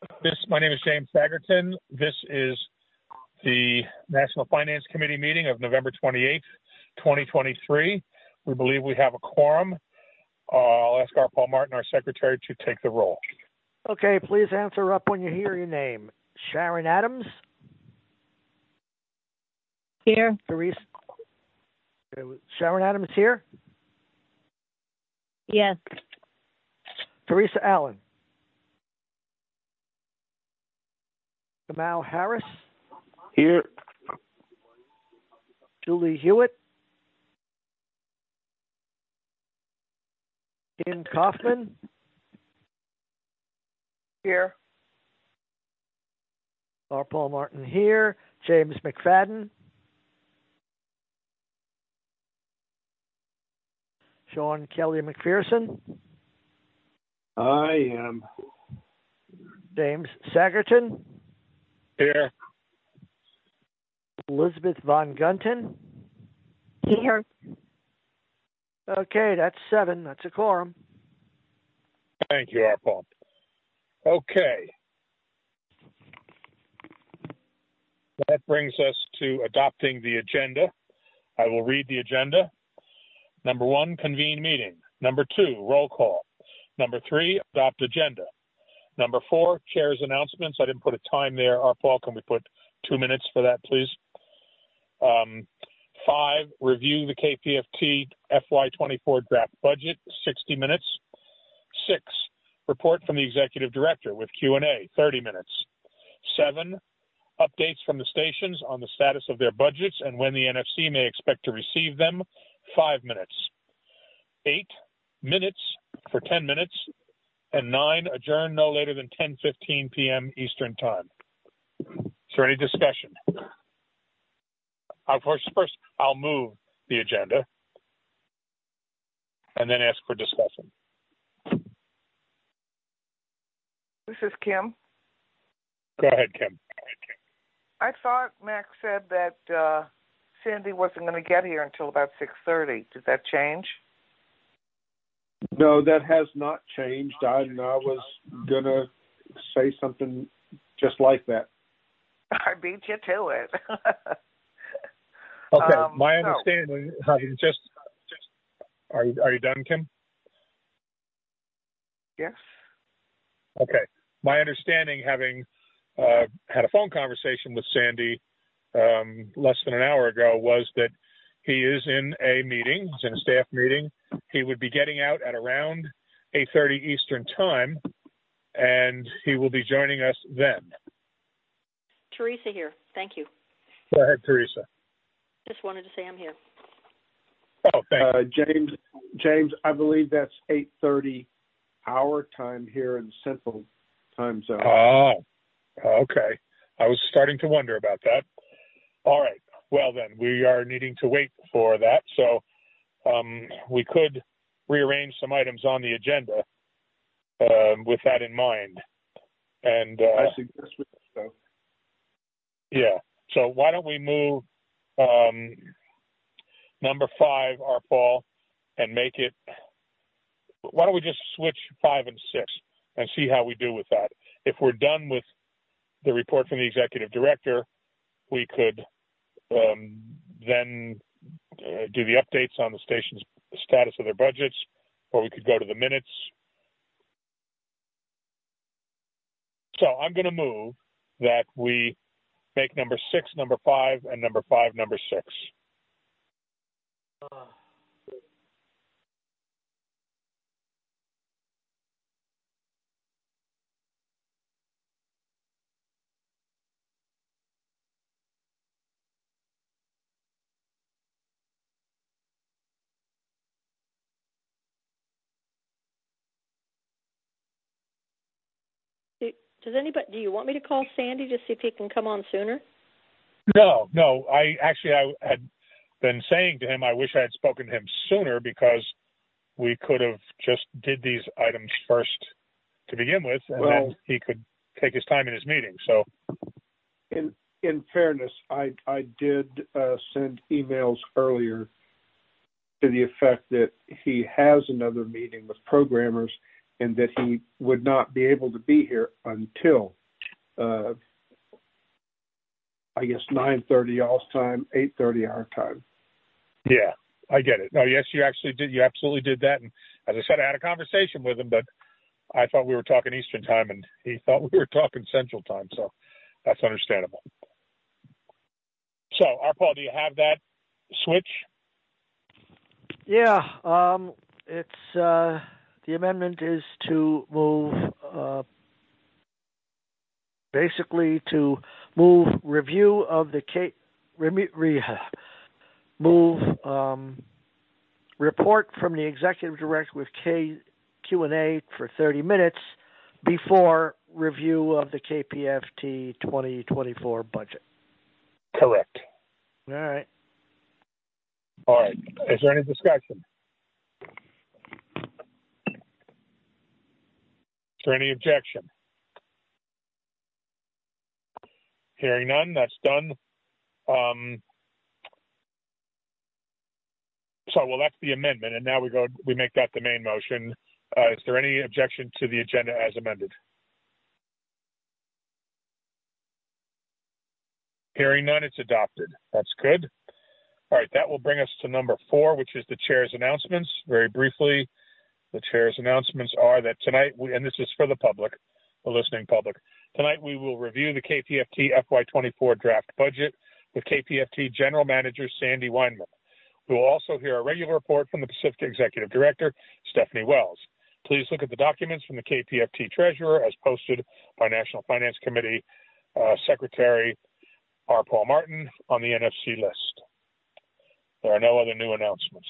My name is James Sagerton. This is the National Finance Committee meeting of November 28th, 2023. We believe we have a quorum. I'll ask our Paul Martin, our secretary, to take the roll. Okay, please answer up when you hear your name. Sharon Adams? Here. Teresa? Sharon Adams here? Yes. Teresa Allen? Kamal Harris? Here. Julie Hewitt? Kim Kaufman? Here. Our Paul Martin here. James McFadden? Sean Kelly McPherson? I am. James Sagerton? Here. Elizabeth Von Gunten? Here. Okay, that's 7. That's a quorum. Thank you, our Paul. Okay. That brings us to adopting the agenda. I will read the agenda. Number 1, convene meeting. Number 2, roll call. Number 3, adopt agenda. Number 4, chair's announcements. I didn't put a time there. Our Paul, can we put 2 minutes for that, please? 5, review the KPFT FY24 draft budget, 60 minutes. 6, report from the executive director with Q&A, 30 minutes. 7, updates from the stations on the status of their budgets and when the NFC may expect to receive them, 5 minutes. 8, minutes for 10 minutes. And 9, adjourn no later than 10:15 p.m. Eastern Time. Is there any discussion? First, I'll move the agenda and then ask for discussion. This is Kim. Go ahead, Kim. I thought Max said that Sandy wasn't going to get here until about 6:30. Did that change? No, that has not changed. I was going to say something just like that. I beat you to it. Okay, my understanding, having just, are you done, Kim? Yes. Okay, my understanding, having had a phone conversation with Sandy less than an hour ago, was that he is in a meeting. He's in a staff meeting. He would be getting out at around 8:30 Eastern Time, and he will be joining us then. Teresa here. Thank you. Go ahead, Teresa. Just wanted to say I'm here. Oh, thank you. James, I believe that's 8:30 our time here in the Central Time Zone. Oh, okay. I was starting to wonder about that. All right. Well, then, we are needing to wait for that. So we could rearrange some items on the agenda with that in mind. And I suggest we do so. Yeah. So why don't we move number 5, our Paul, and make it, why don't we just switch 5 and 6 and see how we do with that? If we're done with the report from the executive director, we could then do the updates on the station's status of their budgets, or we could go to the minutes. So I'm going to move that we make number 6 number 5 and number 5 number 6. Do you want me to call Sandy to see if he can come on sooner? No. I had been saying to him, I wish I had spoken to him sooner, because we could have just did these items first to begin with, and then he could take his time in his meeting. So, in fairness, I did send emails earlier to the effect that he has another meeting with programmers and that he would not be able to be here until, I guess, 9:30 y'all's time, 8:30 our time. Yeah, I get it. No, yes, you actually did. You absolutely did that. And as I said, I had a conversation with him, but I thought we were talking Eastern time, and he thought we were talking Central time. So that's understandable. So, Paul, do you have that switch? Yeah, it's the amendment is to move basically to move review of the report from the executive director with Q&A for 30 minutes before review of the KPFT 2024 budget. Correct. All right. All right. Is there any discussion? Is there any objection? Hearing none, that's done. That's the amendment, and now we make that the main motion. Is there any objection to the agenda as amended? Hearing none, it's adopted. That's good. All right, that will bring us to number 4, which is the chair's announcements. Very briefly, the chair's announcements are that tonight, and this is for the public, the listening public, tonight we will review the KPFT FY24 draft budget with KPFT General Manager Sandy Weinman. We will also hear a regular report from the Pacific Executive Director, Stephanie Wells. Please look at the documents from the KPFT Treasurer as posted by National Finance Committee Secretary R. Paul Martin on the NFC list. There are no other new announcements.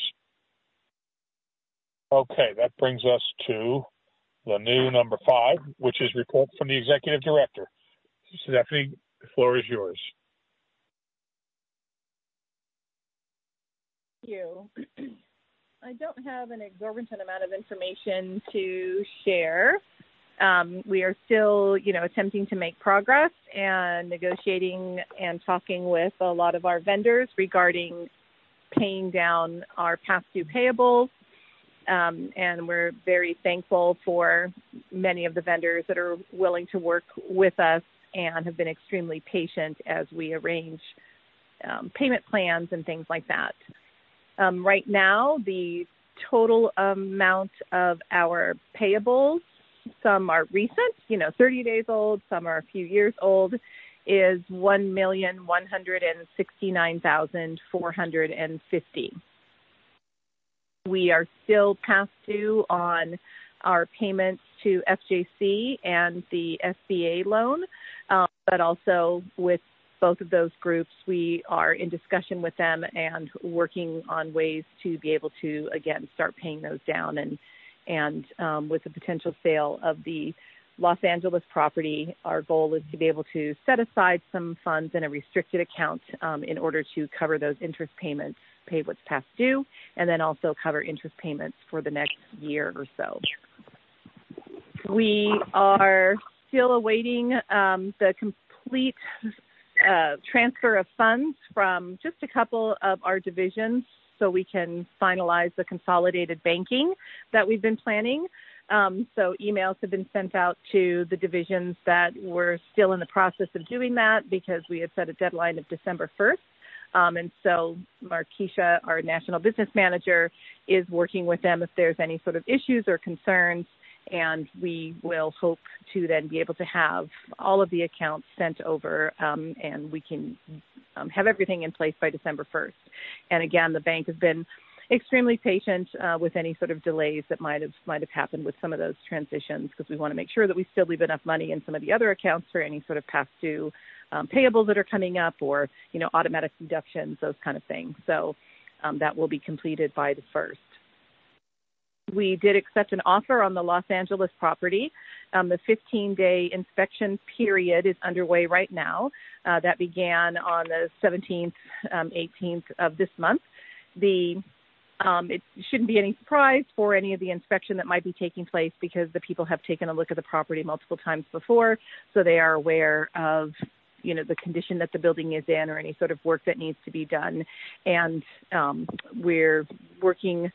Okay, that brings us to the new number 5, which is report from the Executive Director. Stephanie, the floor is yours. Thank you. I don't have an exorbitant amount of information to share. We are still, attempting to make progress and negotiating and talking with a lot of our vendors regarding paying down our past due payables. And we're very thankful for many of the vendors that are willing to work with us and have been extremely patient as we arrange payment plans and things like that. Right now, the total amount of our payables, some are recent, 30 days old, some are a few years old, is $1,169,450. We are still past due on our payments to FJC and the SBA loan, but also with both of those groups, we are in discussion with them and working on ways to be able to, again, start paying those down. And with the potential sale of the Los Angeles property, our goal is to be able to set aside some funds in a restricted account in order to cover those interest payments, pay what's past due, and then also cover interest payments for the next year or so. We are still awaiting the complete transfer of funds from just a couple of our divisions so we can finalize the consolidated banking that we've been planning. So emails have been sent out to the divisions that were still in the process of doing that because we had set a deadline of December 1st. And so Markeisha, our national business manager, is working with them if there's any sort of issues or concerns. And we will hope to then be able to have all of the accounts sent over and we can have everything in place by December 1st. And again, the bank has been extremely patient with any sort of delays that might have happened with some of those transitions because we want to make sure that we still leave enough money in some of the other accounts for any sort of past due payables that are coming up or, automatic deductions, those kind of things. So that will be completed by the 1st. We did accept an offer on the Los Angeles property. The 15-day inspection period is underway right now. That began on the 17th, 18th of this month. It shouldn't be any surprise for any of the inspection that might be taking place because the people have taken a look at the property multiple times before, so they are aware of the condition that the building is in or any sort of work that needs to be done. And we're working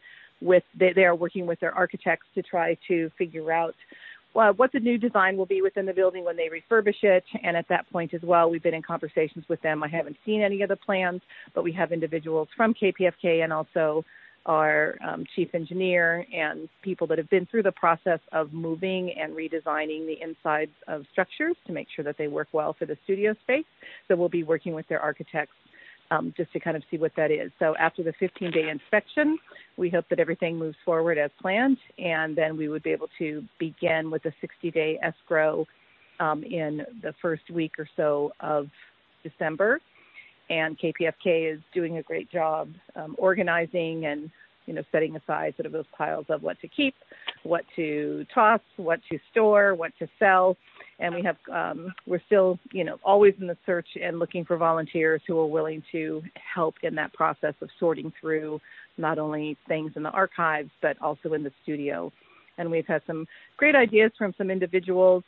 they are working with their architects to try to figure out what the new design will be within the building when they refurbish it. And at that point as well, we've been in conversations with them. I haven't seen any of the plans, but we have individuals from KPFK and also our chief engineer and people that have been through the process of moving and redesigning the insides of structures to make sure that they work well for the studio space. So we'll be working with their architects just to kind of see what that is. So after the 15-day inspection, we hope that everything moves forward as planned, and then we would be able to begin with a 60-day escrow in the first week or so of December. And KPFK is doing a great job organizing and, setting aside sort of those piles of what to keep, what to toss, what to store, what to sell. And we have, we're still, always in the search and looking for volunteers who are willing to help in that process of sorting through not only things in the archives, but also in the studio. And we've had some great ideas from some individuals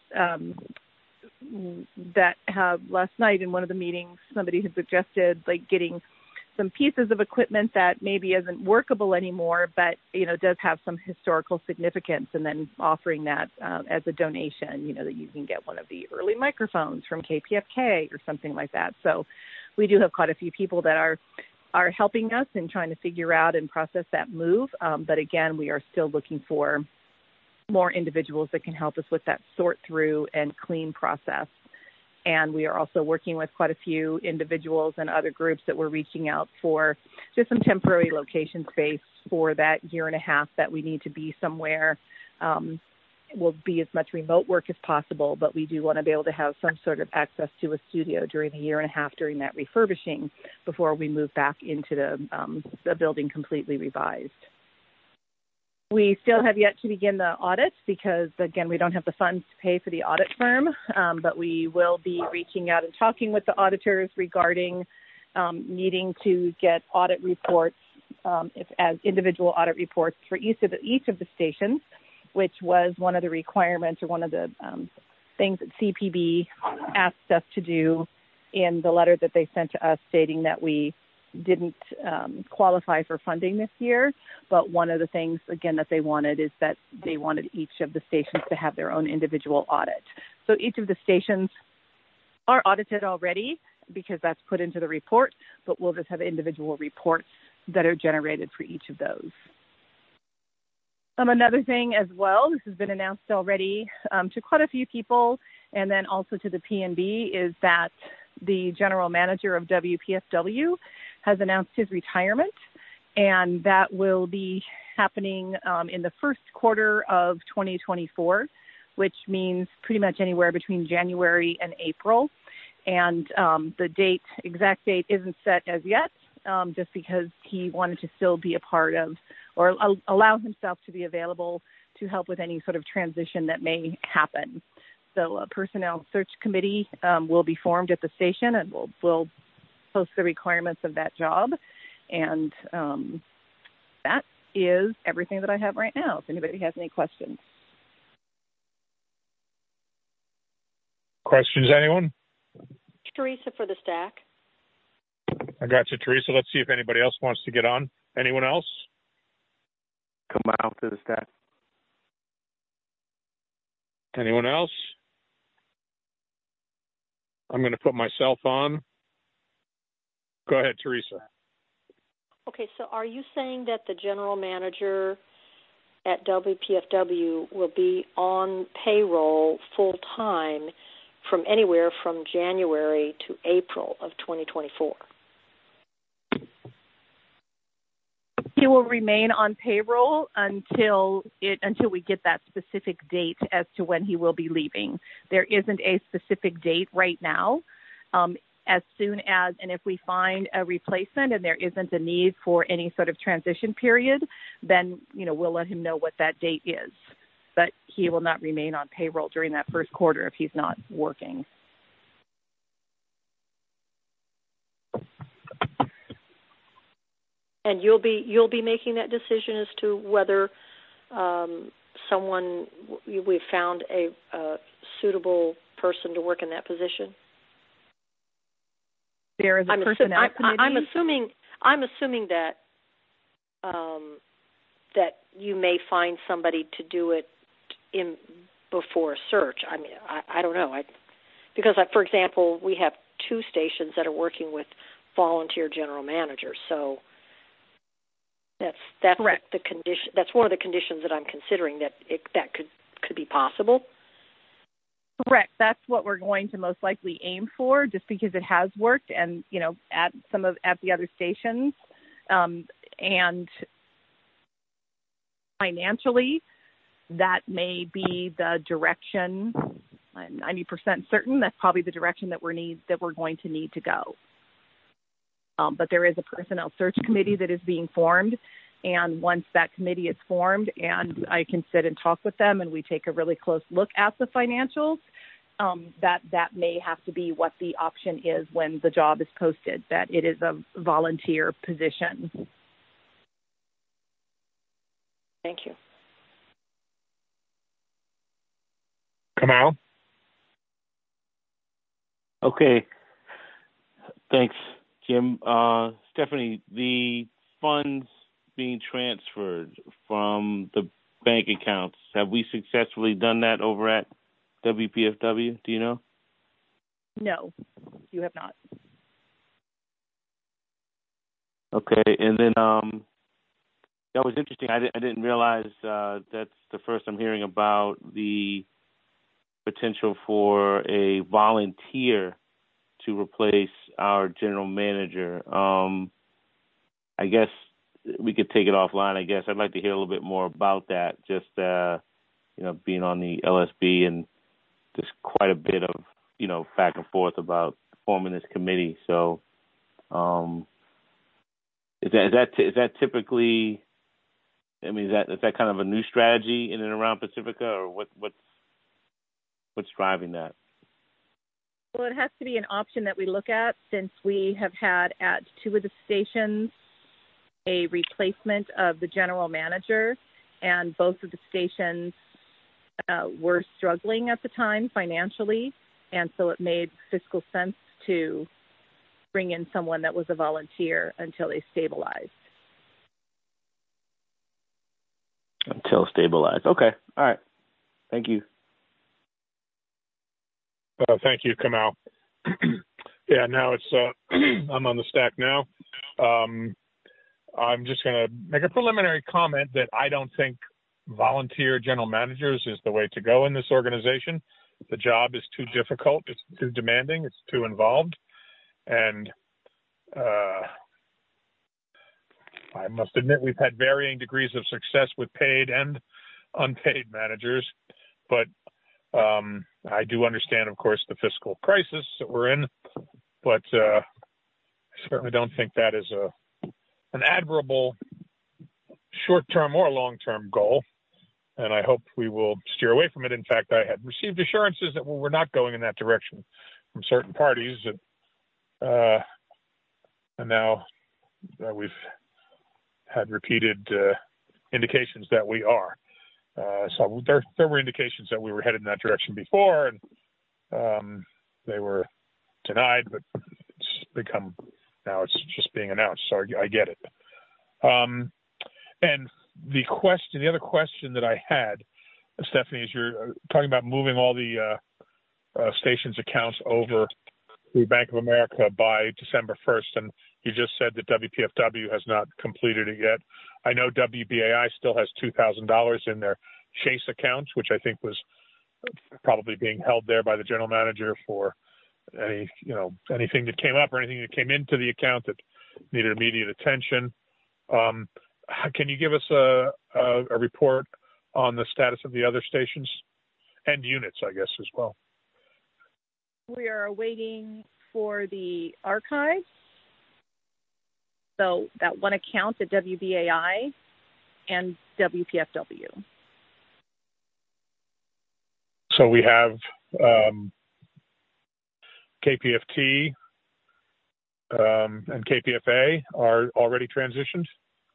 that have last night in one of the meetings, somebody had suggested getting some pieces of equipment that maybe isn't workable anymore, but, does have some historical significance, and then offering that as a donation, that you can get one of the early microphones from KPFK or something like that. So we do have quite a few people that are helping us in trying to figure out and process that move. But again, we are still looking for more individuals that can help us with that sort through and clean process. And we are also working with quite a few individuals and other groups that we're reaching out for just some temporary location space for that year and a half that we need to be somewhere. Will be as much remote work as possible, but we do want to be able to have some sort of access to a studio during the year and a half during that refurbishing before we move back into the building completely revised. We still have yet to begin the audit because, again, we don't have the funds to pay for the audit firm, but we will be reaching out and talking with the auditors regarding needing to get audit reports, as individual audit reports for each of the stations, which was one of the requirements or one of the things that CPB asked us to do in the letter that they sent to us stating that we didn't qualify for funding this year. But one of the things, again, that they wanted is that they wanted each of the stations to have their own individual audit. So each of the stations are audited already because that's put into the report, but we'll just have individual reports that are generated for each of those. Another thing as well, this has been announced already to quite a few people, and then also to the PNB, is that the general manager of WPFW has announced his retirement, and that will be happening in the first quarter of 2024, which means pretty much anywhere between January and April. And the exact date isn't set as yet, just because he wanted to still be a part of or allow himself to be available to help with any sort of transition that may happen. So a personnel search committee will be formed at the station, and we'll post the requirements of that job. And that is everything that I have right now, if anybody has any questions. Questions, anyone? Teresa for the stack. I got you, Teresa. Let's see if anybody else wants to get on. Anyone else? Come out to the stack. Anyone else? I'm going to put myself on. Go ahead, Teresa. Okay, so are you saying that the general manager at WPFW will be on payroll full-time from anywhere from January to April of 2024? He will remain on payroll until we get that specific date as to when he will be leaving. There isn't a specific date right now. As soon as, and if we find a replacement and there isn't a need for any sort of transition period, then, we'll let him know what that date is. But he will not remain on payroll during that first quarter if he's not working. And you'll be making that decision as to whether we've found a suitable person to work in that position. There is a personnel committee. I'm assuming that that you may find somebody to do it in before a search. I mean, I don't know. Because, for example, we have 2 stations that are working with volunteer general managers. So that's correct. the condition. That's one of the conditions that I'm considering, that could be possible. Correct. That's what we're going to most likely aim for, just because it has worked, and at the other stations, and financially, that may be the direction. I'm 90% certain that's probably the direction that we're going to need to go. But there is a personnel search committee that is being formed, and once that committee is formed and I can sit and talk with them and we take a really close look at the financials, that may have to be what the option is when the job is posted, that it is a volunteer position. Thank you. Kamau? Okay. Thanks, Jim. Stephanie, the funds being transferred from the bank accounts, have we successfully done that over at WPFW? Do you know? No, you have not. Okay, and then that was interesting. I didn't realize that's the first I'm hearing about the potential for a volunteer to replace our general manager. I guess we could take it offline. I guess I'd like to hear a little bit more about that. Just being on the LSB and just quite a bit of back and forth about forming this committee. So, is that typically? I mean, is that kind of a new strategy in and around Pacifica, or what's driving that? Well, it has to be an option that we look at, since we have had at 2 of the stations a replacement of the general manager, and both of the stations were struggling at the time financially, and so it made fiscal sense to bring in someone that was a volunteer until they stabilized. Until stabilized. Okay. All right. Thank you. Thank you, Kamau. Yeah, now it's I'm on the stack now. I'm just going to make a preliminary comment that I don't think volunteer general managers is the way to go in this organization. The job is too difficult. It's too demanding. It's too involved. And I must admit we've had varying degrees of success with paid and unpaid managers. But I do understand, of course, the fiscal crisis that we're in. But I certainly don't think that is an admirable short-term or long-term goal. And I hope we will steer away from it. In fact, I had received assurances that we're not going in that direction from certain parties. And now we've had repeated indications that we are. So there were indications that we were headed in that direction before, and they were denied, but now it's just being announced. So I get it. And the other question that I had, Stephanie, is you're talking about moving all the stations' accounts over to Bank of America by December 1st, and you just said that WPFW has not completed it yet. I know WBAI still has $2,000 in their Chase account, which I think was probably being held there by the general manager for anything that came up or anything that came into the account that needed immediate attention. Can you give us a report on the status of the other stations and units, I guess, as well? We are waiting for the archives. So that one account at WBAI and WPFW. So we have KPFT and KPFA are already transitioned?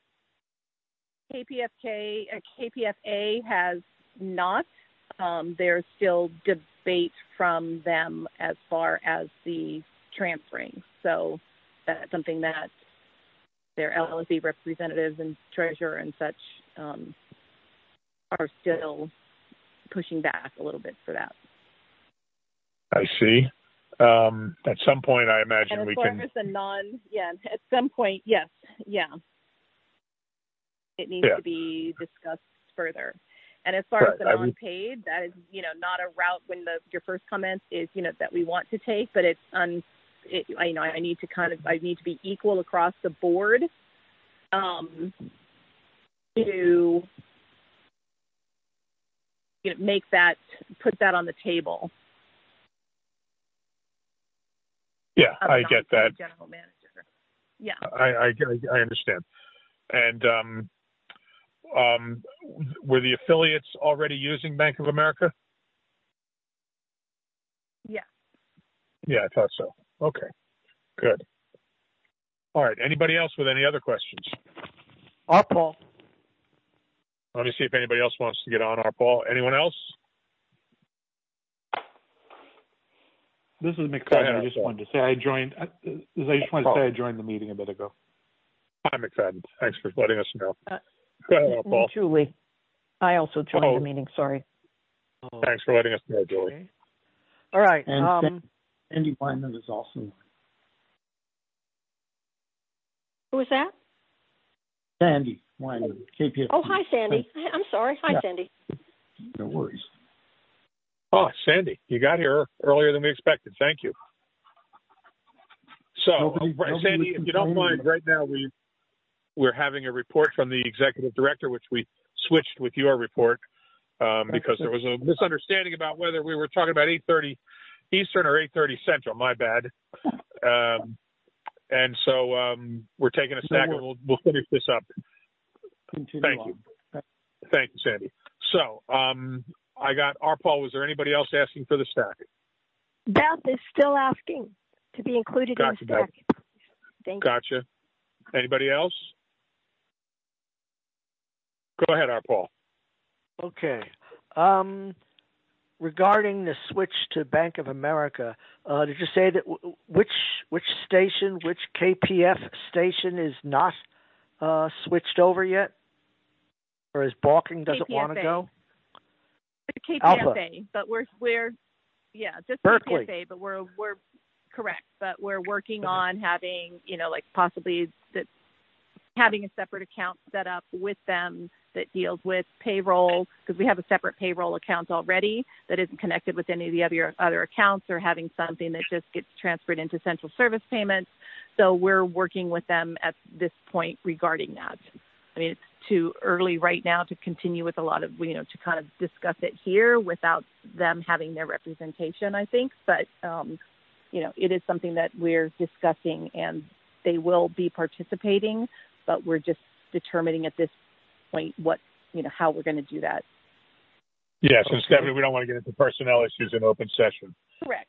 KPFA has not. There's still debate from them as far as the transferring. So that's something that their LSB representatives and treasurer and such are still pushing back a little bit for that. I see. At some point, I imagine we can. As at some point, yes, it needs to be discussed further. And as far as the non-paid, that is, not a route. When your first comment is, that we want to take, but it's I need to be equal across the board, to put that on the table. Yeah, I get that. General manager. Yeah, I understand. And were the affiliates already using Bank of America? Yeah. Yeah, I thought so. Okay, good. All right. Anybody else with any other questions? Paul. Let me see if anybody else wants to get on. Paul. Anyone else? This is McFadden. I just wanted to say I joined. I joined the meeting a bit ago. Hi, McFadden. Thanks for letting us know. Go ahead, Paul. Julie, I also joined the meeting. Sorry. Thanks for letting us know, Julie. Okay. All right. And Sandy Wyman is also. Who was that? Sandy Wyman, KPFT. Oh, hi, Sandy. I'm sorry. Hi, Sandy. No worries. Oh, Sandy, you got here earlier than we expected. Thank you. So, Sandy, if you don't mind, right now we're having a report from the executive director, which we switched with your report because there was a misunderstanding about whether we were talking about 8:30 Eastern or 8:30 Central. My bad. And so we're taking a stack and we'll finish this up. Thank you. Thank you, Sandy. So I got Paul. Was there anybody else asking for the stack? Beth is still asking to be included in the stack. Thank you. Gotcha. Anybody else? Go ahead, Paul. Okay. Regarding the switch to Bank of America, did you say that which KPF station is not switched over yet, or is balking doesn't want to go? The KPFA, Alpha. But we're just Berkeley. KPFA, but we're correct, but we're working on having possibly that having a separate account set up with them that deals with payroll, because we have a separate payroll account already that isn't connected with any of the other accounts, or having something that just gets transferred into central service payments. So we're working with them at this point regarding that. I mean, it's too early right now to continue with a lot of, to kind of discuss it here without them having their representation, I think. But, it is something that we're discussing, and they will be participating, but we're just determining at this point how we're going to do that. Yes, and Stephanie, we don't want to get into personnel issues in open session. Correct.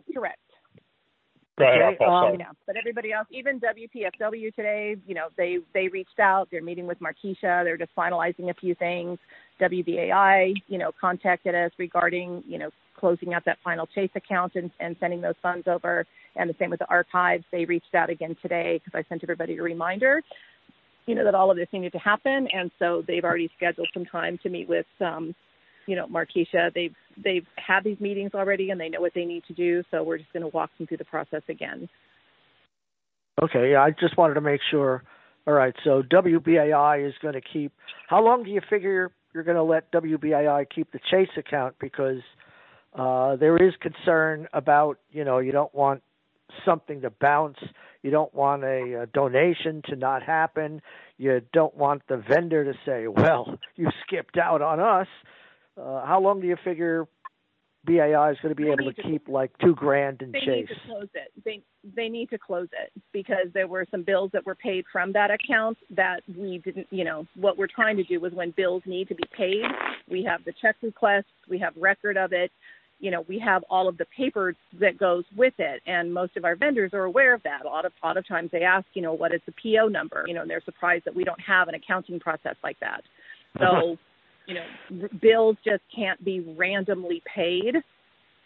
Go ahead, Paul. But everybody else, even WPFW today, they reached out. They're meeting with Markeisha. They're just finalizing a few things. WBAI, contacted us regarding, closing out that final Chase account and sending those funds over. And the same with the archives. They reached out again today because I sent everybody a reminder, that all of this needed to happen. And so they've already scheduled some time to meet with, Markeisha. They've had these meetings already, and they know what they need to do. So we're just going to walk them through the process again. Okay, I just wanted to make sure. All right, so WBAI is going to keep. How long do you figure you're going to let WBAI keep the Chase account? Because there is concern about, you don't want something to bounce. You don't want a donation to not happen. You don't want the vendor to say, well, you skipped out on us. How long do you figure BAI is going to be able to keep like $2,000 in Chase? They need to close it. They need to close it because there were some bills that were paid from that account that we didn't, what we're trying to do is when bills need to be paid, we have the check request, we have record of it, we have all of the paper that goes with it, and most of our vendors are aware of that. A lot of times they ask, what is the PO number, and they're surprised that we don't have an accounting process like that. So, bills just can't be randomly paid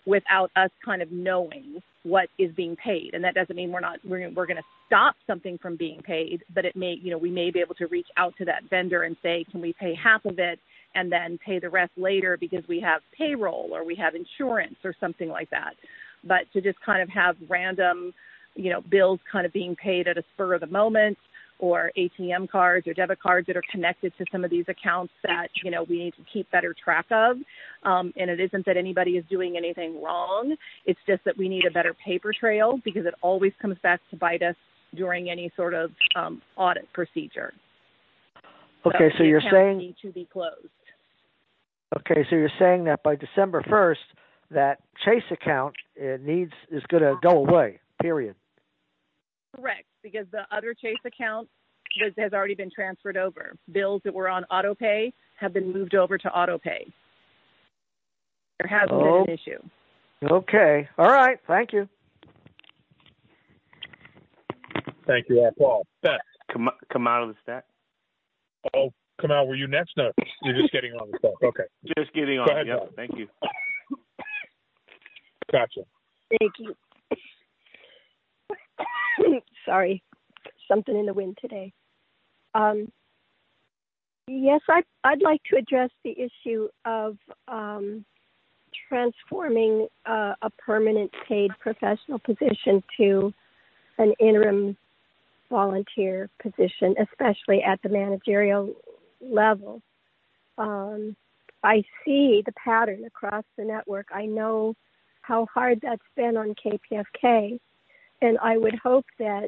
without us kind of knowing what is being paid. And that doesn't mean we're going to stop something from being paid, but it may, we may be able to reach out to that vendor and say, can we pay half of it and then pay the rest later because we have payroll or we have insurance or something like that. But to just kind of have random, bills kind of being paid at a spur of the moment, or ATM cards or debit cards that are connected to some of these accounts that, we need to keep better track of. And it isn't that anybody is doing anything wrong. It's just that we need a better paper trail because it always comes back to bite us during any sort of audit procedure. Okay, so you're saying need to be closed. Okay, so you're saying that by December 1st, that Chase account is going to go away, period. Correct, because the other Chase account has already been transferred over. Bills that were on auto pay have been moved over to auto pay. There hasn't been an issue. Okay. All right. Thank you. Thank you, Paul. Beth. Come out of the stack. Oh, come out. Were you next? No, you're just getting on the stack. Okay. Just getting on. Go ahead, yep. Thank you. Gotcha. Thank you. Sorry, something in the wind today. Yes, I'd like to address the issue of transforming a permanent paid professional position to an interim volunteer position, especially at the managerial level. I see the pattern across the network. I know how hard that's been on KPFK. And I would hope that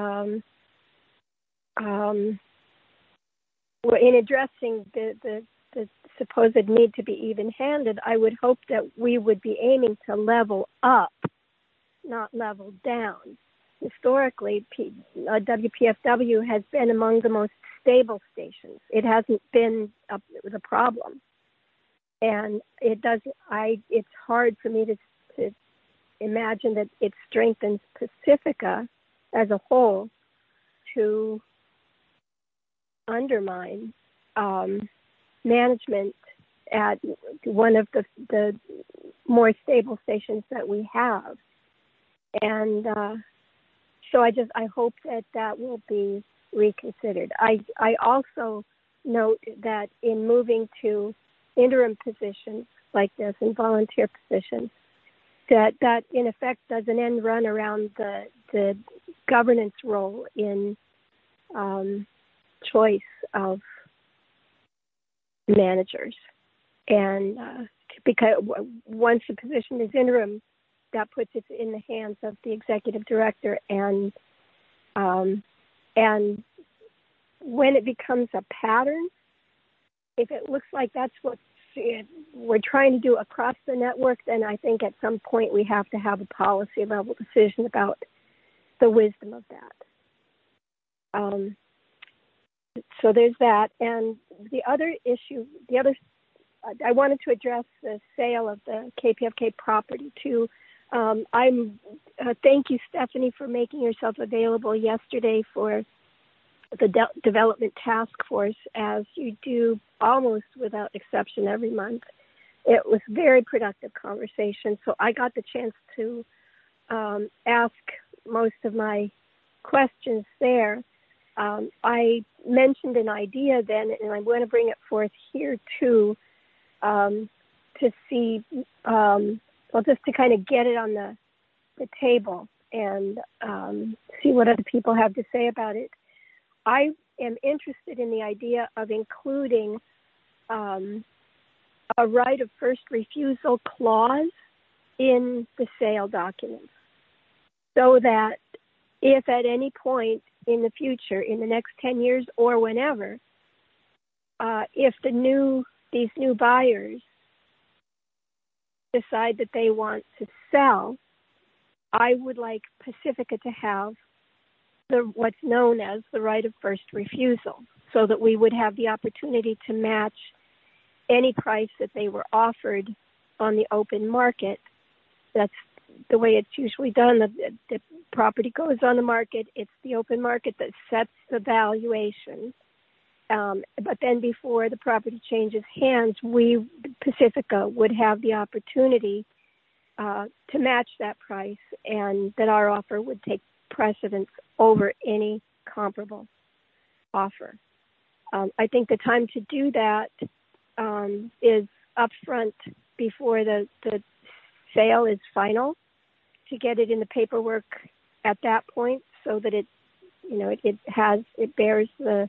in addressing the supposed need to be even-handed, I would hope that we would be aiming to level up, not level down. Historically, WPFW has been among the most stable stations. It hasn't been the problem. And it's hard for me to imagine that it strengthens Pacifica as a whole to undermine management at one of the more stable stations that we have. And so I hope that will be reconsidered. I also note that in moving to interim positions like this and volunteer positions, that in effect does an end run around the governance role in choice of managers. And because once the position is interim, that puts it in the hands of the executive director. And when it becomes a pattern, if it looks like that's what we're trying to do across the network, then I think at some point we have to have a policy level decision about the wisdom of that. So there's that. And the other issue, I wanted to address the sale of the KPFK property too. Thank you, Stephanie, for making yourself available yesterday for the Development Task Force, as you do almost without exception every month. It was very productive conversation, so I got the chance to ask most of my questions there. I mentioned an idea then, and I'm going to bring it forth here too, to see, just to kind of get it on the table and see what other people have to say about it. I am interested in the idea of including a right of first refusal clause in the sale documents, so that if at any point in the future, in the next 10 years or whenever, if these new buyers decide that they want to sell, I would like Pacifica to have what's known as the right of first refusal, so that we would have the opportunity to match any price that they were offered on the open market. That's the way it's usually done. The property goes on the market. It's the open market that sets the valuation. But then before the property changes hands, Pacifica would have the opportunity to match that price, and that our offer would take precedence over any comparable offer. I think the time to do that is upfront before the sale is final, to get it in the paperwork at that point, so that it bears the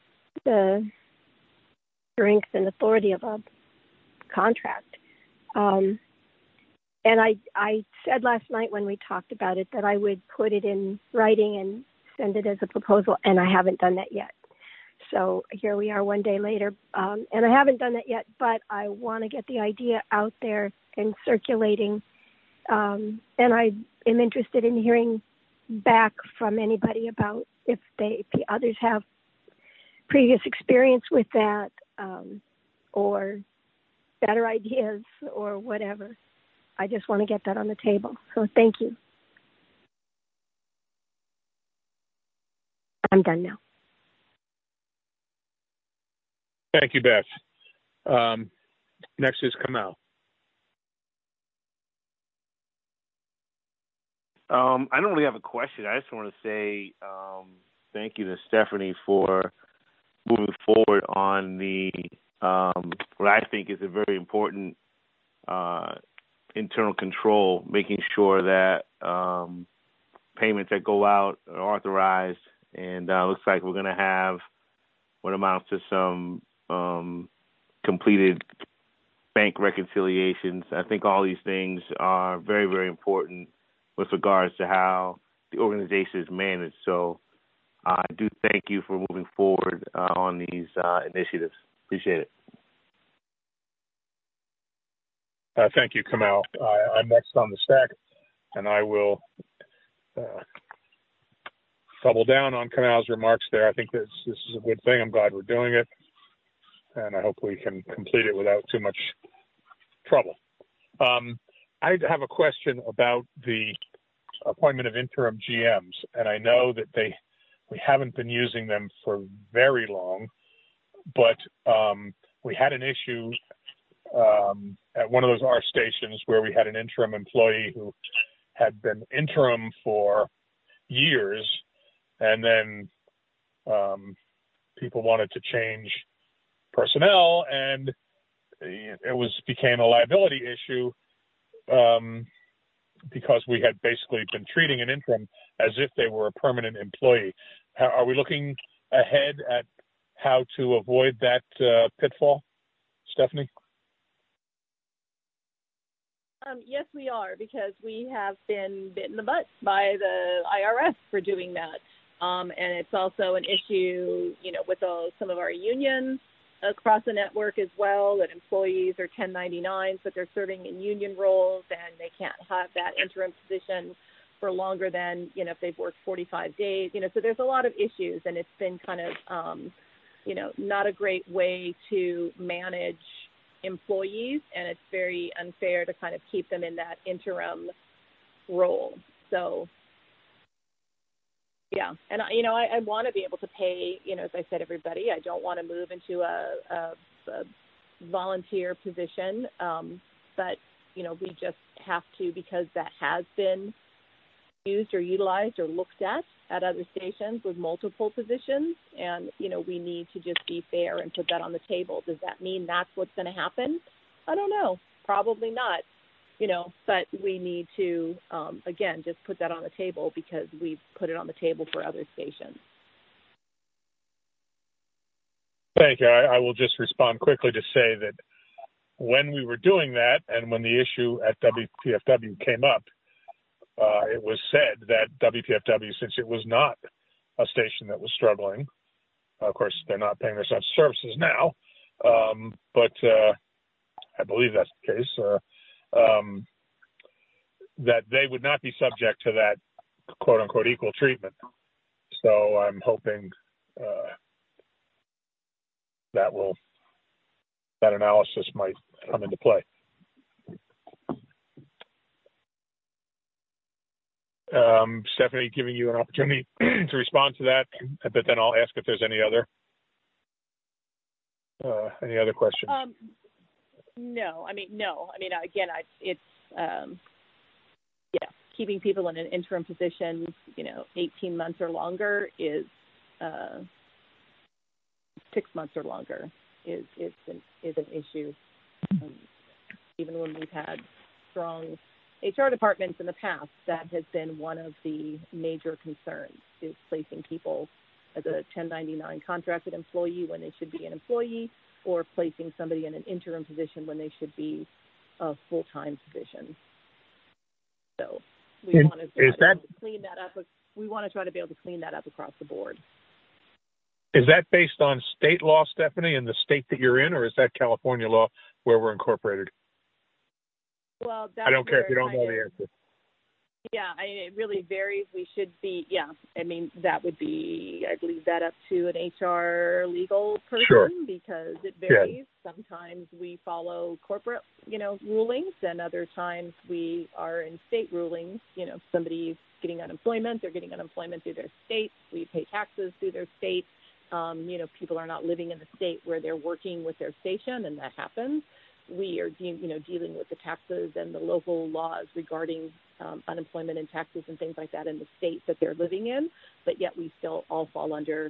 strength and authority of a contract. And I said last night when we talked about it that I would put it in writing and send it as a proposal, and I haven't done that yet. So here we are one day later, and I haven't done that yet, but I want to get the idea out there and circulating. And I am interested in hearing back from anybody about if the others have previous experience with that, or better ideas or whatever. I just want to get that on the table. So thank you. I'm done now. Thank you, Beth. Next is Kamal. I don't really have a question. I just want to say thank you to Stephanie for moving forward on the what I think is a very important internal control, making sure that payments that go out are authorized, and looks like we're going to have what amounts to some completed bank reconciliations. I think all these things are very, very important with regards to how the organization is managed. So I do thank you for moving forward on these initiatives. Appreciate it. Thank you, Kamal. I'm next on the stack, and I will double down on Kamal's remarks there. I think this is a good thing. I'm glad we're doing it, and I hope we can complete it without too much trouble. I have a question about the appointment of interim GMs, and I know that we haven't been using them for very long, but we had an issue at one of those R stations where we had an interim employee who had been interim for years, and then people wanted to change personnel, and it became a liability issue because we had basically been treating an interim as if they were a permanent employee. Are we looking ahead at how to avoid that pitfall, Stephanie? Yes, we are, because we have been bit in the butt by the IRS for doing that. And it's also an issue, with some of our unions across the network as well, that employees are 1099s, but they're serving in union roles, and they can't have that interim position for longer than, if they've worked 45 days. So there's a lot of issues, and it's been kind of, not a great way to manage employees, and it's very unfair to kind of keep them in that interim role. So, yeah, and I want to be able to pay, as I said, everybody. I don't want to move into a volunteer position, but we just have to, because that has been used or utilized or looked at other stations with multiple positions, and we need to just be fair and put that on the table. Does that mean that's what's going to happen? I don't know. Probably not. But we need to again just put that on the table, because we've put it on the table for other stations. Thank you. I will just respond quickly to say that when we were doing that, and when the issue at WPFW came up, it was said that WPFW, since it was not a station that was struggling, of course, they're not paying their services now, but I believe that's the case, that they would not be subject to that quote-unquote equal treatment. So I'm hoping that analysis might come into play. Stephanie, giving you an opportunity to respond to that, but then I'll ask if there's any other questions. No. Again, it's keeping people in an interim position, 18 months or longer is 6 months or longer is an issue. Even when we've had strong HR departments in the past, that has been one of the major concerns, is placing people as a 1099 contracted employee when they should be an employee, or placing somebody in an interim position when they should be a full-time position. So we want to clean that up. We want to try to be able to clean that up across the board. Is that based on state law, Stephanie, in the state that you're in, or is that California law where we're incorporated? Well, I don't care if you don't know the answer. Yeah, it really varies. We should be, that would be, I'd leave that up to an HR legal person. Sure. Because it varies. Yeah. Sometimes we follow corporate, rulings, and other times we are in state rulings. Somebody's getting unemployment, they're getting unemployment through their state. We pay taxes through their state. People are not living in the state where they're working with their station, and that happens. We are, dealing with the taxes and the local laws regarding unemployment and taxes and things like that in the state that they're living in, but yet we still all fall under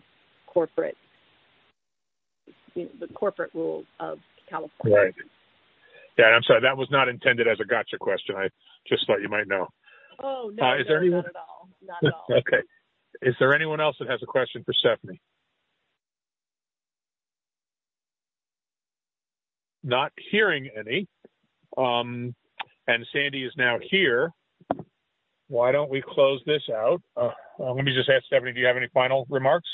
the corporate rules of California. Right. Yeah, I'm sorry, that was not intended as a gotcha question. I just thought you might know. Oh, no, not at all. Not at all. Okay. Is there anyone else that has a question for Stephanie? Not hearing any. And Sandy is now here. Why don't we close this out? Let me just ask Stephanie, do you have any final remarks?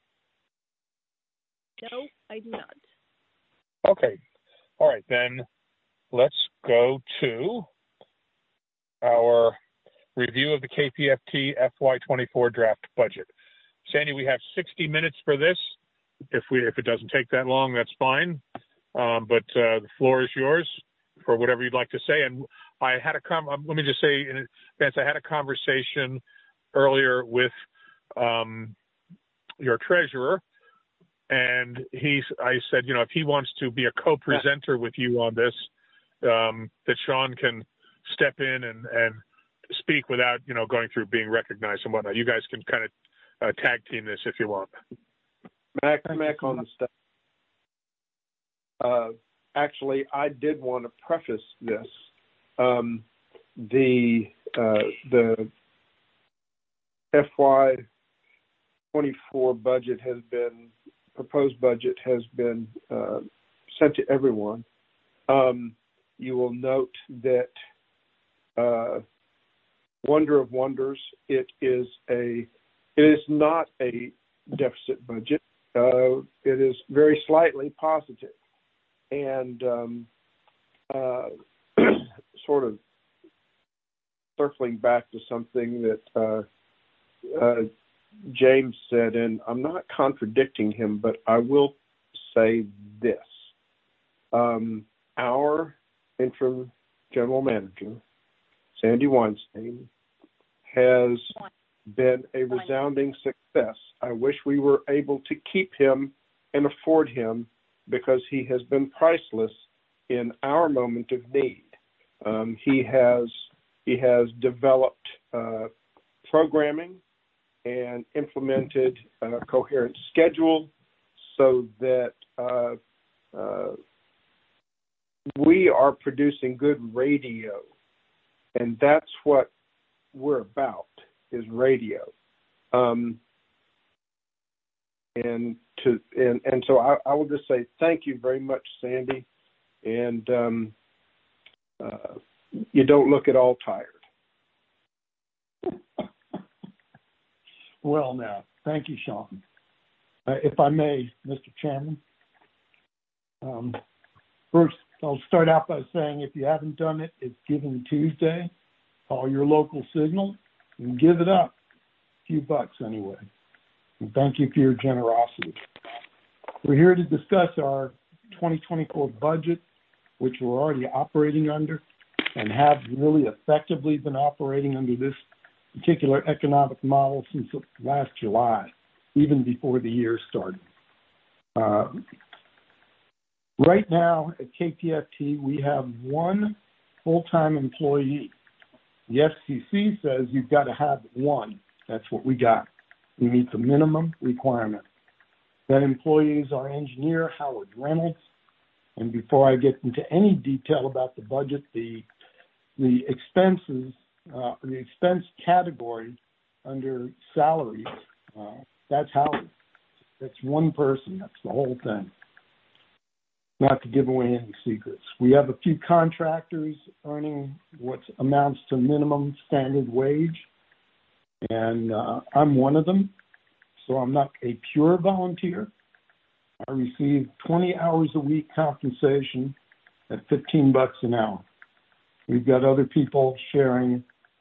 No, I do not. Okay. All right, then let's go to our review of the KPFT FY24 draft budget. Sandy, we have 60 minutes for this. If it doesn't take that long, that's fine. But the floor is yours for whatever you'd like to say. And I had let me just say in advance, I had a conversation earlier with your treasurer, and I said, if he wants to be a co-presenter with you on this, that Sean can step in and speak without, going through being recognized and whatnot. You guys can kind of tag team this if you want. Mac on the stuff. Actually, I did want to preface this. The FY24 proposed budget has been sent to everyone. You will note that wonder of wonders, it is not a deficit budget. It is very slightly positive. And sort of circling back to something that James said, and I'm not contradicting him, but I will say this. Our interim general manager, Sandy Weinstein, has been a resounding success. I wish we were able to keep him and afford him, because he has been priceless in our moment of need. He has developed programming and implemented a coherent schedule so that we are producing good radio, and that's what we're about, is radio. And so I will just say thank you very much, Sandy, and you don't look at all tired. Well, now, thank you, Sean. If I may, Mr. Chairman, first I'll start out by saying if you haven't done it, it's Giving Tuesday. Call your local signal and give it up. A few bucks anyway. And thank you for your generosity. We're here to discuss our 2024 budget, which we're already operating under and have really effectively been operating under this particular economic model since last July, even before the year started. Right now at KPFT, we have one full-time employee The FCC says you've got to have one. That's what we got. We meet the minimum requirement. That employee is our engineer, Howard Reynolds. And before I get into any detail about the budget, the expenses, the expense category under salaries, that's Howard. That's one person. That's the whole thing. Not to give away any secrets. We have a few contractors earning what amounts to minimum standard wage, and I'm one of them. So I'm not a pure volunteer. I receive 20 hours a week compensation at $15 an hour. We've got other people sharing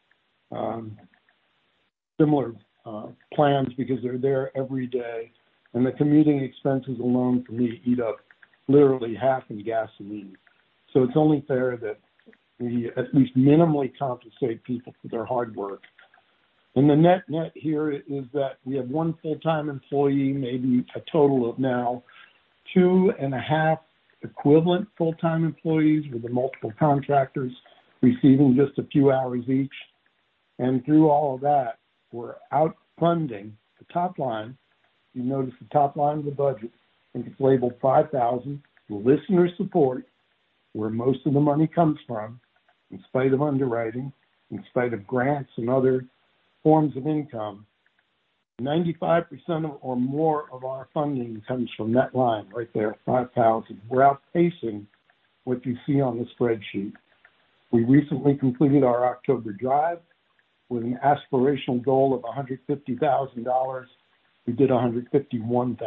similar plans because they're there every day, and the commuting expenses alone for me eat up literally half in gasoline. So it's only fair that we at least minimally compensate people for their hard work. And the net here is that we have one full-time employee, maybe a total of now 2.5 equivalent full-time employees with the multiple contractors receiving just a few hours each. And through all of that, we're outfunding the top line. You notice the top line of the budget, and it's labeled 5,000, listener support, where most of the money comes from, in spite of underwriting, in spite of grants and other forms of income. 95% or more of our funding comes from that line right there, 5,000. We're outpacing what you see on the spreadsheet. We recently completed our October drive with an aspirational goal of $150,000. We did $151,000.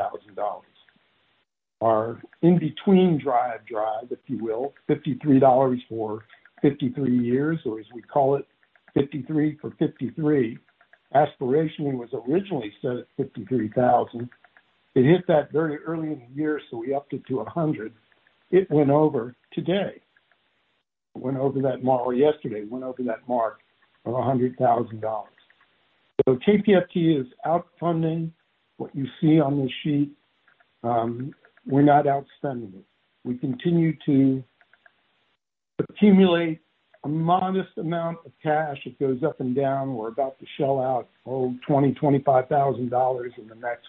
Our in-between drive, if you will, $53 for 53 years, or as we call it, 53 for 53, aspirationally was originally set at 53,000. It hit that very early in the year, so we upped it to 100. It went over today. It went over that mark, or yesterday, went over that mark of $100,000. So KPFT is outfunding what you see on this sheet. We're not outspending it. We continue to accumulate a modest amount of cash. It goes up and down. We're about to shell out $20,000, $25,000 in the next,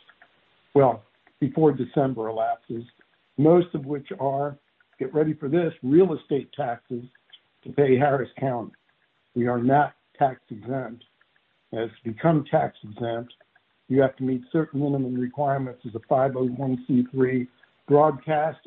before December elapses, most of which are, get ready for this, real estate taxes to pay Harris County. We are not tax exempt. As to become tax exempt, you have to meet certain minimum requirements as a 501c3 broadcast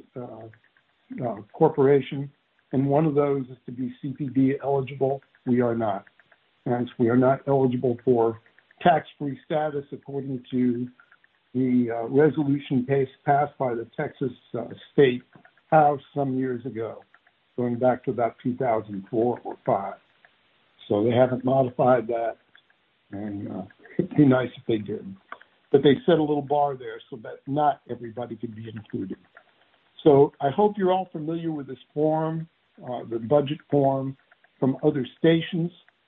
corporation, and one of those is to be CPB eligible. We are not. Hence, we are not eligible for tax-free status according to the resolution passed by the Texas State House some years ago, going back to about 2004 or 5. So they haven't modified that, and it'd be nice if they did. But they set a little bar there so that not everybody could be included. So I hope you're all familiar with this form, the budget form from other stations.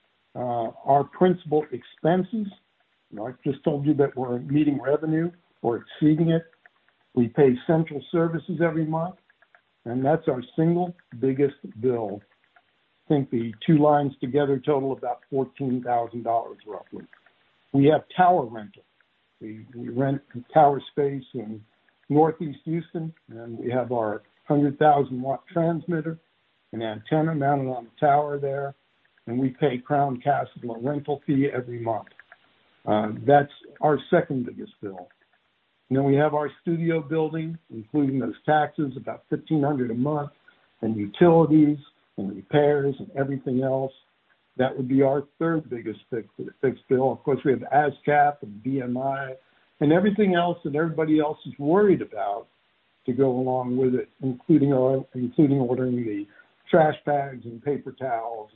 Our principal expenses, I just told you that we're meeting revenue or exceeding it. We pay central services every month, and that's our single biggest bill. I think the two lines together total about $14,000 roughly. We have tower rental. We rent tower space in Northeast Houston, and we have our 100,000-watt transmitter, an antenna mounted on the tower there, and we pay Crown Castle a rental fee every month. That's our second biggest bill. And then we have our studio building, including those taxes, about $1,500 a month, and utilities and repairs and everything else. That would be our third biggest fixed bill. Of course, we have ASCAP and BMI and everything else that everybody else is worried about to go along with it, including ordering the trash bags and paper towels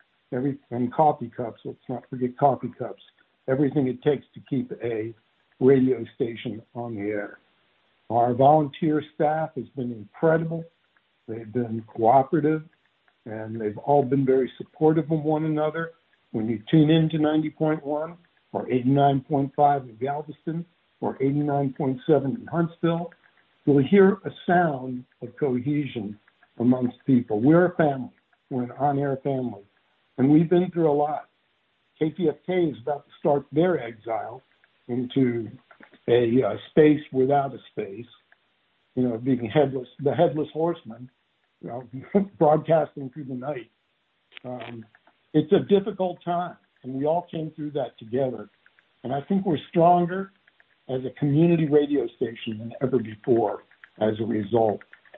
and coffee cups. Let's not forget coffee cups. Everything it takes to keep a radio station on the air. Our volunteer staff has been incredible. They've been cooperative, and they've all been very supportive of one another. When you tune in to 90.1 or 89.5 in Galveston or 89.7 in Huntsville, you'll hear a sound of cohesion amongst people. We're a family. We're an on-air family. And we've been through a lot. KPFK is about to start their exile into a space without a space, being the headless horseman, broadcasting through the night. It's a difficult time, and we all came through that together. And I think we're stronger as a community radio station than ever before as a result.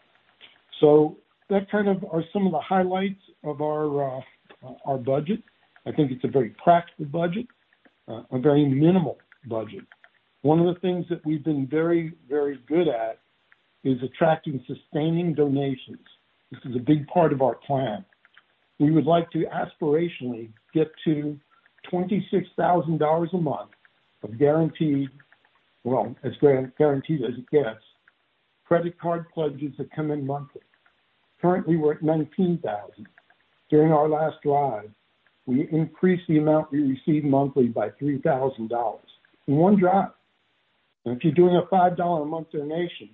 So that kind of are some of the highlights of our budget. I think it's a very practical budget, a very minimal budget. One of the things that we've been very, very good at is attracting sustaining donations. This is a big part of our plan. We would like to aspirationally get to $26,000 a month of guaranteed, as guaranteed as it gets, credit card pledges that come in monthly. Currently, we're at $19,000. During our last drive, we increased the amount we receive monthly by $3,000 in one drive. And if you're doing a $5 a month donation,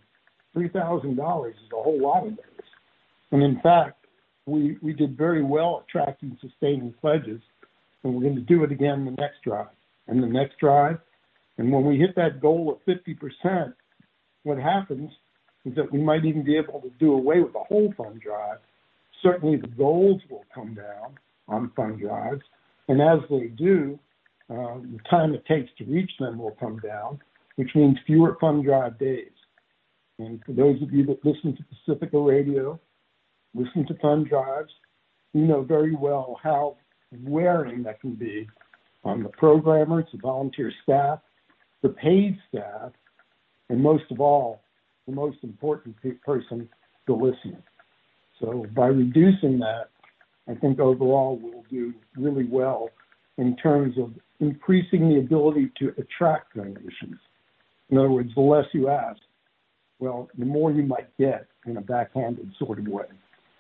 $3,000 is a whole lot of those. And in fact, we did very well attracting sustaining pledges, and we're going to do it again the next drive and the next drive. And when we hit that goal of 50%, what happens is that we might even be able to do away with the whole fund drive. Certainly the goals will come down on fund drives, and as they do, the time it takes to reach them will come down, which means fewer fund drive days. And for those of you that listen to Pacifica Radio, listen to fund drives, you know very well how wearing that can be on the programmers, the volunteer staff, the paid staff, and most of all, the most important person, the listener. So by reducing that, I think overall we'll do really well in terms of increasing the ability to attract donations. In other words, the less you ask, well, the more you might get in a backhanded sort of way.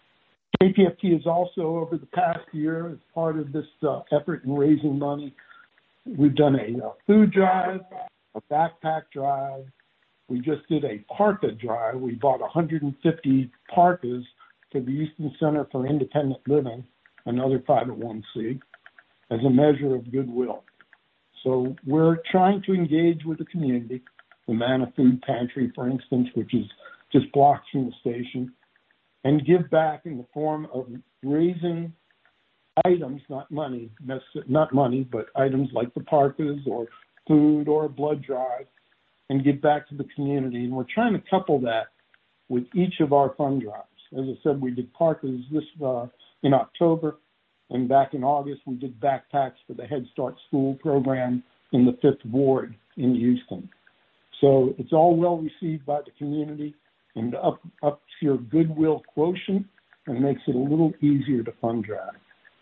KPFT is also, over the past year, as part of this effort in raising money, we've done a food drive, a backpack drive. We just did a parka drive. We bought 150 parkas to the Houston Center for Independent Living, another 501c, as a measure of goodwill. So we're trying to engage with the community, the Manna Food Pantry, for instance, which is just blocks from the station, and give back in the form of raising items, not money, but items like the parkas or food or a blood drive, and give back to the community. And we're trying to couple that with each of our fund drives. As I said, we did parkas in October, and back in August, we did backpacks for the Head Start School program in the 5th Ward in Houston. So it's all well received by the community and ups your goodwill quotient and makes it a little easier to fund drive.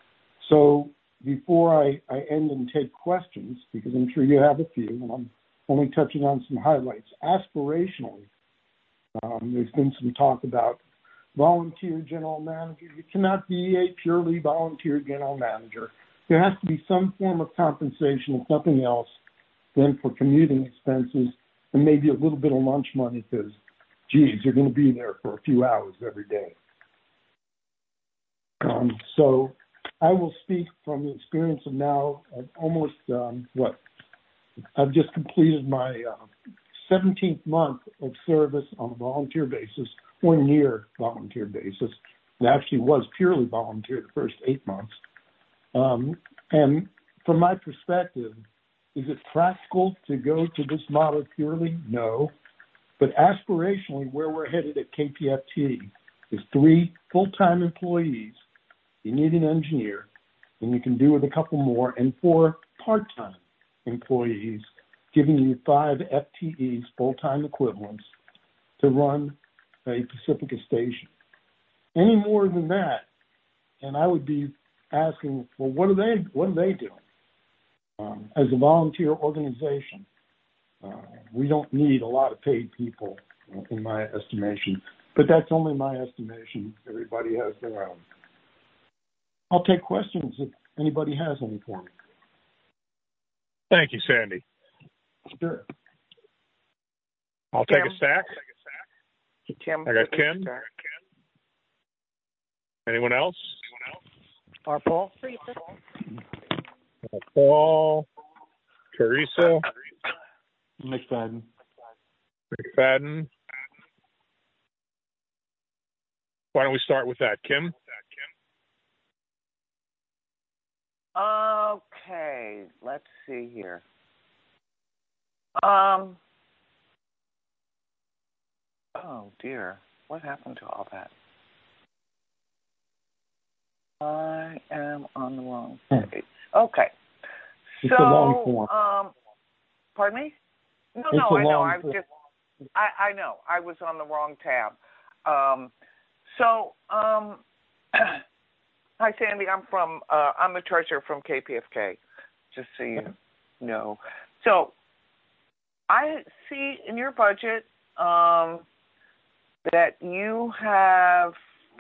So before I end and take questions, because I'm sure you have a few, and I'm only touching on some highlights, aspirationally, there's been some talk about volunteer general manager. You cannot be a purely volunteer general manager. There has to be some form of compensation, if nothing else, then for commuting expenses and maybe a little bit of lunch money because, geez, you're going to be there for a few hours every day. So I will speak from the experience of now of almost, I've just completed my 17th month of service on a volunteer basis, or near volunteer basis. It actually was purely volunteer the first 8 months. And from my perspective, is it practical to go to this model purely? No. But aspirationally, where we're headed at KPFT is 3 full-time employees. You need an engineer, and you can do with a couple more, and 4 part-time employees, giving you 5 FTEs, full-time equivalents, to run a Pacifica station. Any more than that, and I would be asking, well, what are they doing? As a volunteer organization, we don't need a lot of paid people, in my estimation. But that's only my estimation. Everybody has their own. I'll take questions if anybody has any for me. Thank you, Sandy. Sure. I'll take a stack. Kim. I got Kim. Anyone else? Paul? Paul. Teresa. McFadden. Why don't we start with that, Kim? Okay, let's see here. Oh dear, what happened to all that? I am on the wrong page. Okay. It's a long form. Pardon me? No, I know. I know. I was on the wrong tab. Hi, Sandy. I'm the treasurer from KPFK, just so you know. So I see in your budget that you have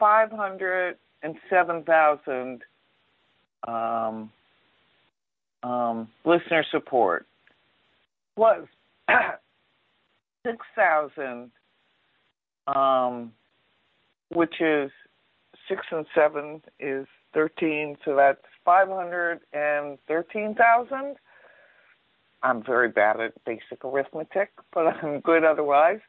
507,000 listener support, plus 6,000, which is 6 and 7 is 13, so that's 513,000. I'm very bad at basic arithmetic, but I'm good otherwise.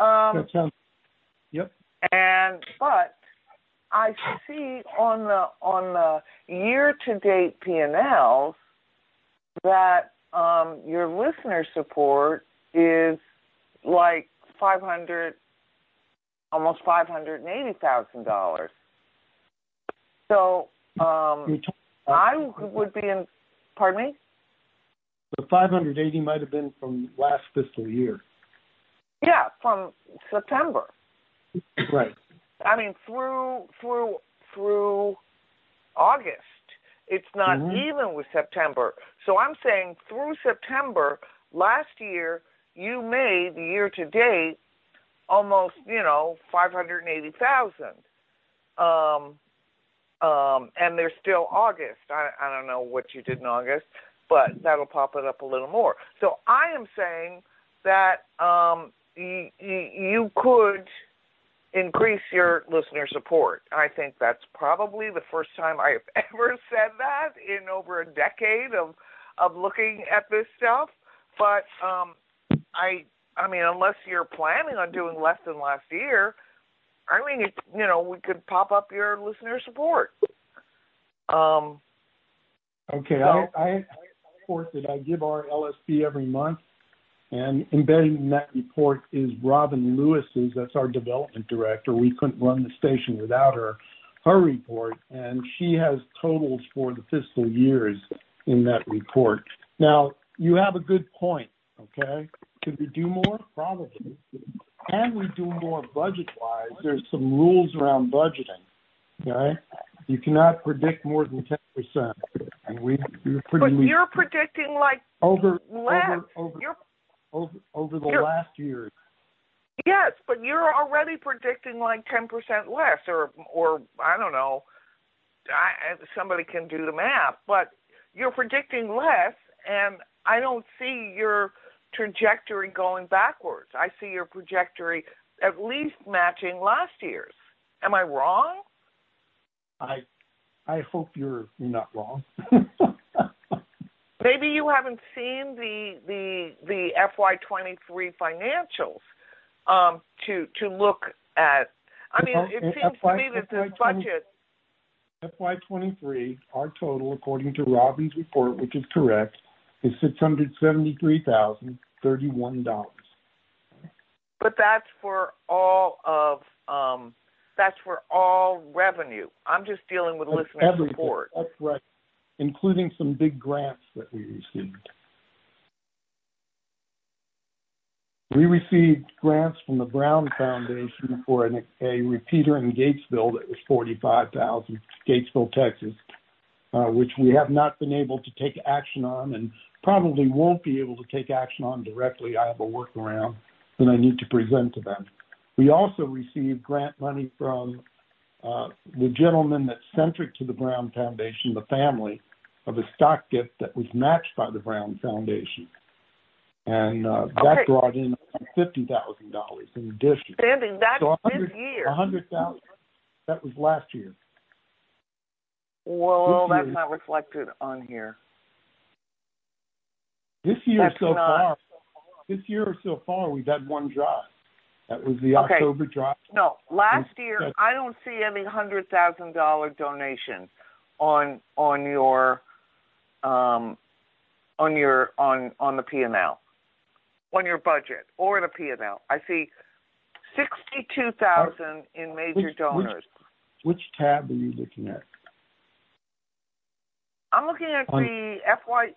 Yep. But I see on the year-to-date P&Ls that your listener support is like almost $580,000. So I would be in. Pardon me? The 580 might have been from last fiscal year. Yeah, from September. Right. I mean, through August. It's not even with September. So I'm saying through September last year, you made the year to date almost, 580,000. And there's still August. I don't know what you did in August, but that'll pop it up a little more. So I am saying that you could increase your listener support. I think that's probably the first time I've ever said that in over a decade of looking at this stuff. But I mean, unless you're planning on doing less than last year, I mean, we could pop up your listener support. Okay, so, I have a report that I give our LSP every month, and embedded in that report is Robin Lewis's. That's our development director. We couldn't run the station without her report, and she has totals for the fiscal years in that report. Now, you have a good point, okay? Could we do more? Probably. Can we do more budget-wise? There's some rules around budgeting, okay? You cannot predict more than 10%. And we're pretty. But you're predicting like over less. Over the last year. Yes, but you're already predicting like 10% less, or I don't know. Somebody can do the math, but you're predicting less, and I don't see your trajectory going backwards. I see your trajectory at least matching last year's. Am I wrong? I hope you're not wrong. Maybe you haven't seen the FY23 financials to look at. I mean, it seems to me that this budget. FY23, our total, according to Robin's report, which is correct, is $673,031. But that's for all of that's for all revenue. I'm just dealing with listener support. That's right, including some big grants that we received. We received grants from the Brown Foundation for a repeater in Gatesville that was $45,000, Gatesville, Texas, which we have not been able to take action on and probably won't be able to take action on directly. I have a workaround that I need to present to them. We also received grant money from the gentleman that's centric to the Brown Foundation, the family, of a stock gift that was matched by the Brown Foundation. And that brought in $50,000 in addition. Sandy, that's this year. $100,000. That was last year. Well, that's not reflected on here. This year so far, we've had one drive. That was the October drive. No, last year I don't see any $100,000 donation on your on the P&L, on your budget or the P&L. I see 62,000 in major donors. Which tab are you looking at? I'm looking at the FY.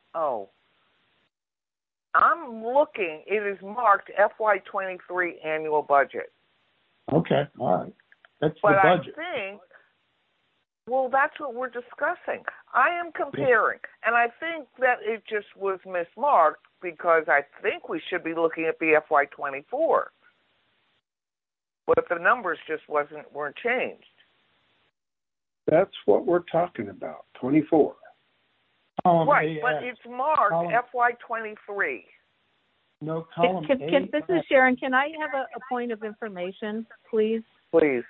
I'm looking. It is marked FY23 annual budget. Okay, all right. That's but the budget. I think, well, that's what we're discussing. I am comparing, and I think that it just was mismarked because I think we should be looking at the FY24. But the numbers just weren't changed. That's what we're talking about, 24. Right, but it's marked FY23. No, column This is Sharon. Can I have a point of information, please? Please.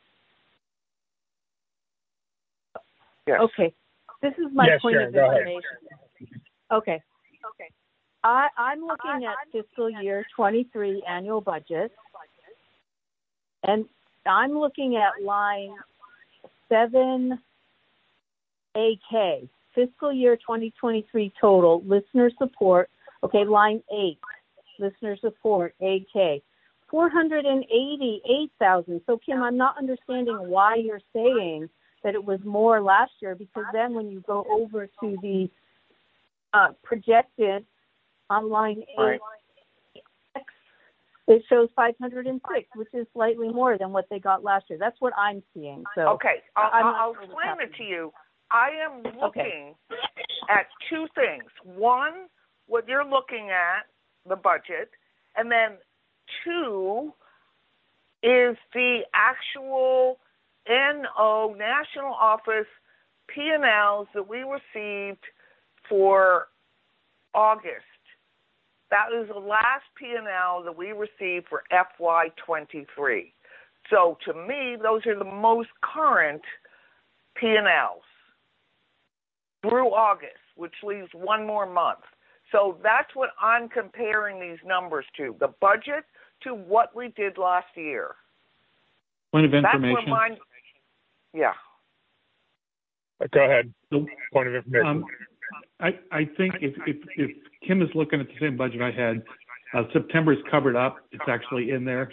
Yes. Okay. This is my point Sharon, of information. Okay. I'm looking at fiscal year 23 annual budget, and I'm looking at line 7AK. Fiscal year 2023 total, listener support, line 8, listener support, AK, 488,000. So, Kim, I'm not understanding why you're saying that it was more last year, because then when you go over to the projected on line 8, it shows 506, which is slightly more than what they got last year. That's what I'm seeing. So, okay, I'll explain it to you. I am looking at two things. One, what you're looking at, the budget, and then two is the actual NO, National Office P&Ls that we received for August. That is the last P&L that we received for FY23. So to me, those are the most current P&Ls through August, which leaves one more month. So that's what I'm comparing these numbers to, the budget to what we did last year. Point of information. That's where yeah. Go ahead. Point of information. I think if Kim is looking at the same budget I had, September is covered up. It's actually in there.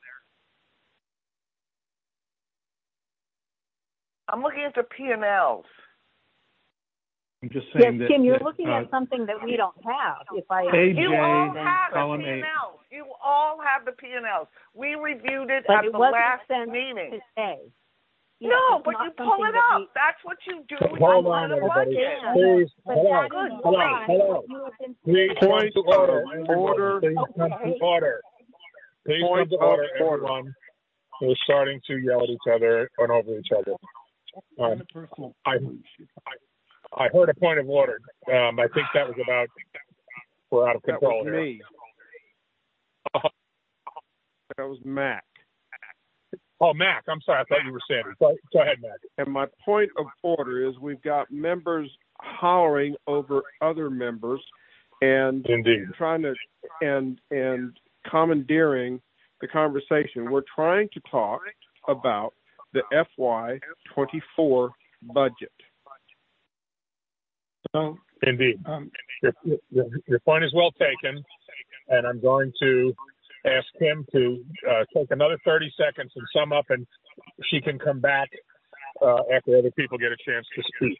I'm looking at the P&Ls. I'm just saying that. Kim, you're looking at something that we don't have. You all have the P&Ls. You all have the P&Ls. We reviewed it at the last meeting. No, but you pull it up. That's what you do. Hold on, everybody. Please, hold on. Please come to order. Please come to order. Please come to order, everyone. We're starting to yell at each other and over each other. I heard a point of order. I think that was about we're out of control here. That was me. That was Mac. Oh, Mac. I'm sorry. I thought you were Sandy. Go ahead, Mac. And my point of order is we've got members hollering over other members and trying to and commandeering the conversation. We're trying to talk about the FY24 budget. So, Indeed. Your point is well taken, and I'm going to ask Kim to take another 30 seconds and sum up, and she can come back after other people get a chance to speak.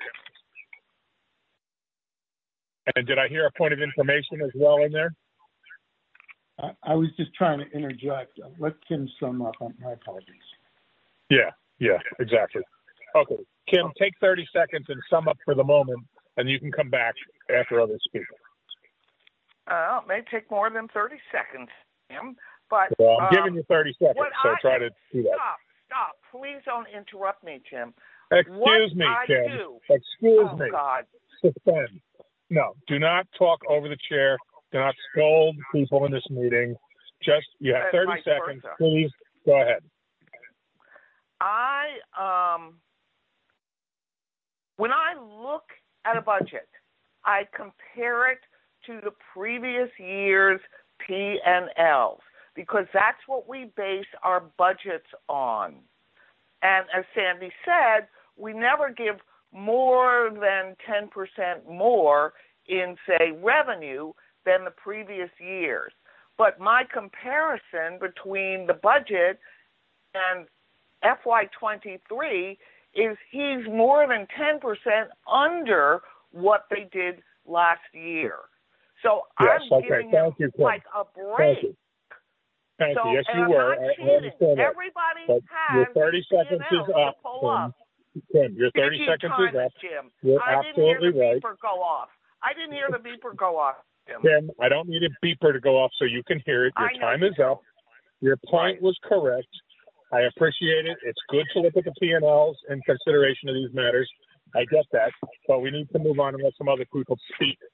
And did I hear a point of information as well in there? I was just trying to interject. Let Kim sum up. My apologies. Yeah, exactly. Okay, Kim, take 30 seconds and sum up for the moment, and you can come back after others speak. It may take more than 30 seconds, Kim, but... Well, I'm giving you 30 seconds, so try to do that. Stop. Please don't interrupt me, Tim. Excuse me, Kim. Excuse me. God. Suspend. No, do not talk over the chair. Do not scold people in this meeting. Just, you have 30 seconds. Please go ahead. when I look at a budget, I compare it to the previous year's P&Ls because that's what we base our budgets on. And as Sandy said, we never give more than 10% more in, say, revenue than the previous years. But my comparison between the budget and FY23 is he's more than 10% under what they did last year. So yes, I'm giving him like a break. Thank you. Yes, you I'm were. not I cheating. that. Everybody but has your 30 seconds is up. Tim, your 30 seconds is up. Jim. You're I absolutely didn't hear the right. beeper go off. I didn't hear the beeper go off, Jim. Tim, I don't need a beeper to go off so you can hear it. Your time is up. Your point was correct. I appreciate it. It's good to look at the P&Ls in consideration of these matters. I get that, but we need to move on and let some other people speak.